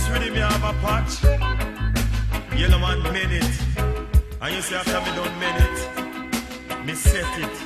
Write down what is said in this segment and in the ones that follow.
This really me have a patch. Yellow man mend it. And you see after me done mend it, me set it.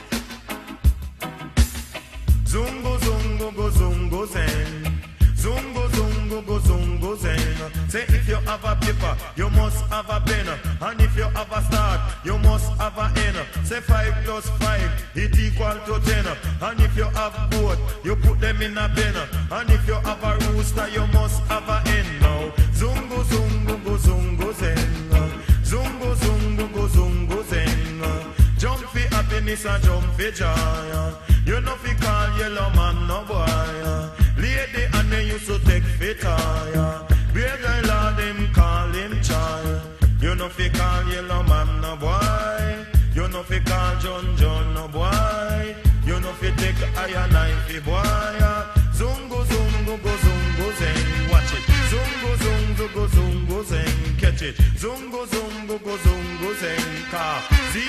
Zungo zungo go zungo zen. Zungo zungo go zungo zen. Say if you have a paper, you must have a pen. And if you have a start, you must have a end. Say 5 plus 5, it equal to 10. And if you have both, you put them in a pen. And if you have a rooster, you must have a hen. Now zungo zungo go zungo zen. Zungo zungo go zungo zen. Jump for happiness and jump for joy. You know fi call yellow man no boy. Lady and they used to take fit tire. Bear guy lord him call him child. You know fi call yellow man no boy. You know fi call John no boy. You know fi take iron knife boy. Zungo zungo go zungo zen. Watch it. Zungo zungo go zungo zen. Catch it. Zungo zungo go zungo zen. Car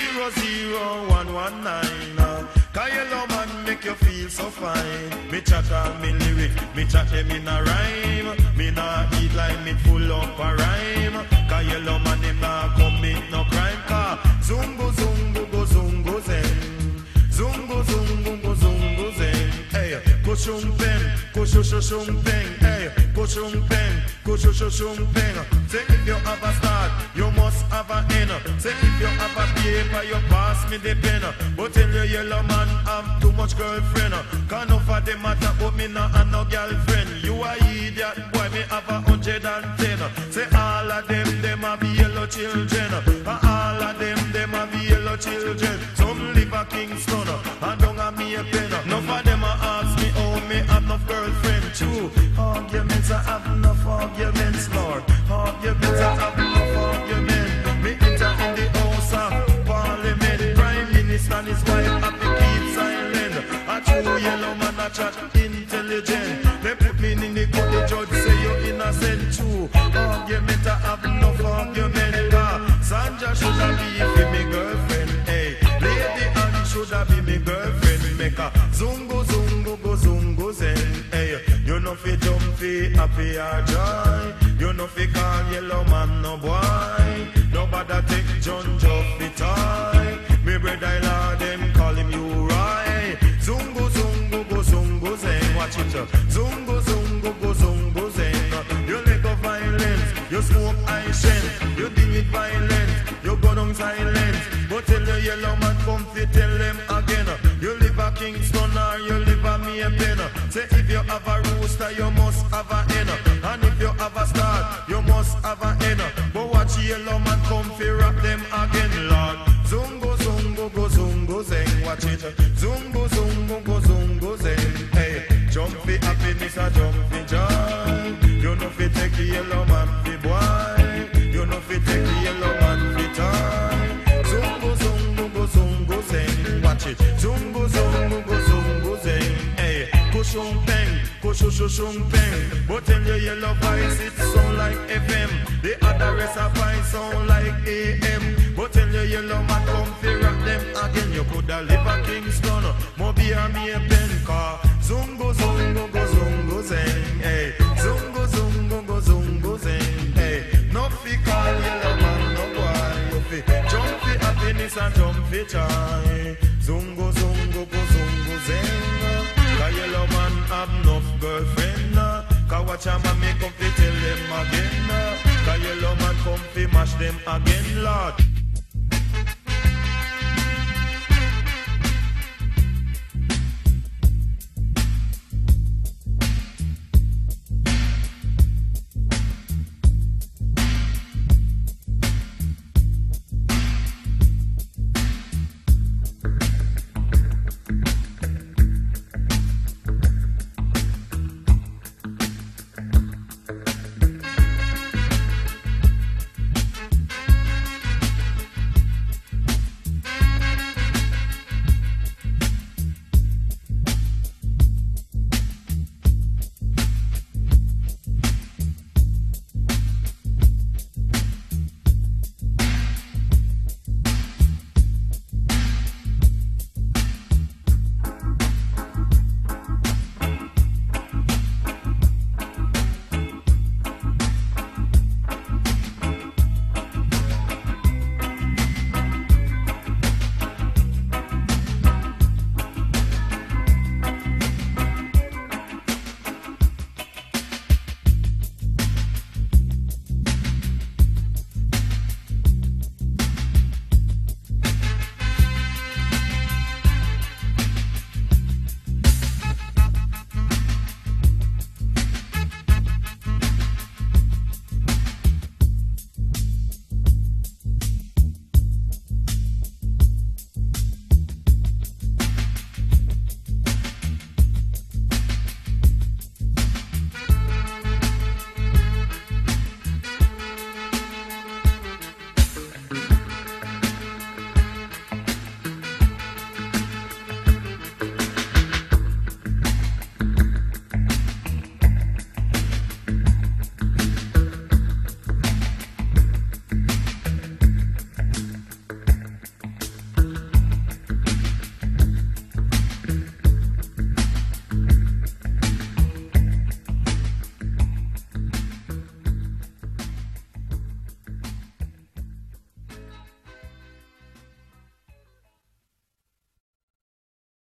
00119. Cause yellow man make you feel so fine. Me chat all me lyric, me chat them in a rhyme. Me nah eat like me full up a rhyme. Cause yellow man him nah commit no crime. Cause zungo zungo go zungo zen. Zungo zungo go zungo zen. Hey, kushum pen, kushushum pen. Hey, kushum pen, kushushum pen. Say if you have a start, you must have a end. Say if you have a paper, you pass me the pen. But tell you yellow man have too much girlfriend. Can't no for them matter but me not have no girlfriend. You a idiot boy, me have 110. Say all of them have yellow children. And all of them have yellow children. Some live a Kingston and don't have me a pen. None of them ask me how me have no girlfriend. True arguments, I have enough arguments, Lord. Arguments, I have enough arguments. Me enter in the house of Parliament. Prime Minister and his wife have to keep silent. A true yellow man a chat intelligent. They put me in the court, the judge say you're innocent. True argument, I have enough argument. Sanja should have be me girlfriend. Hey, Lady Anne should have be me girlfriend. Make a zungo zungo go zungo zen. Hey, you know fi jump fi happy or joy. You know fi call yellow man no boy. Nobody take John fi toy. Me brother lord them call him you right. Zungo zungo go zungo zen. Watch it up. Zungo zungo go zungo zen. You let go violence. You smoke ice. You deal with violence. You go down silence. But tell the yellow man come fi tell them again. You live a Kingston or you live a Maypen. Say if you have a rooster, you must have a hen. And if you have a star, you must have a hen. But watch yellow man come fi rap them again, Lord. Zungo zungo go zungo zen. Watch it. Zungo zungo go zungo zen. Hey, jump fi happiness or jump fi joy. You know fi take the yellow man fi boy. You know fi take the yellow man fi toy. Zungo zungo go zungo zen. Watch it. Zungo zungo go zungo zen. Hey, kushum peng, kushushum peng. But tell your yellow voice it sound like FM. The other rest of voice sound like AM. But tell your yellow man come fi rock them again. You coulda live a Kingston, Moby or me a pen car. Zungo zungo go zungo zen. Hey, zungo zungo go zungo zen. Hey, no fi call yellow man no boy. You fi jump fi happiness and jump fi joy. Zungo zungo go zungo zen. Cause yellow man have enough girlfriend. Cause watch a man me come fi tell them again. Cause yellow man come fi mash them again, Lord.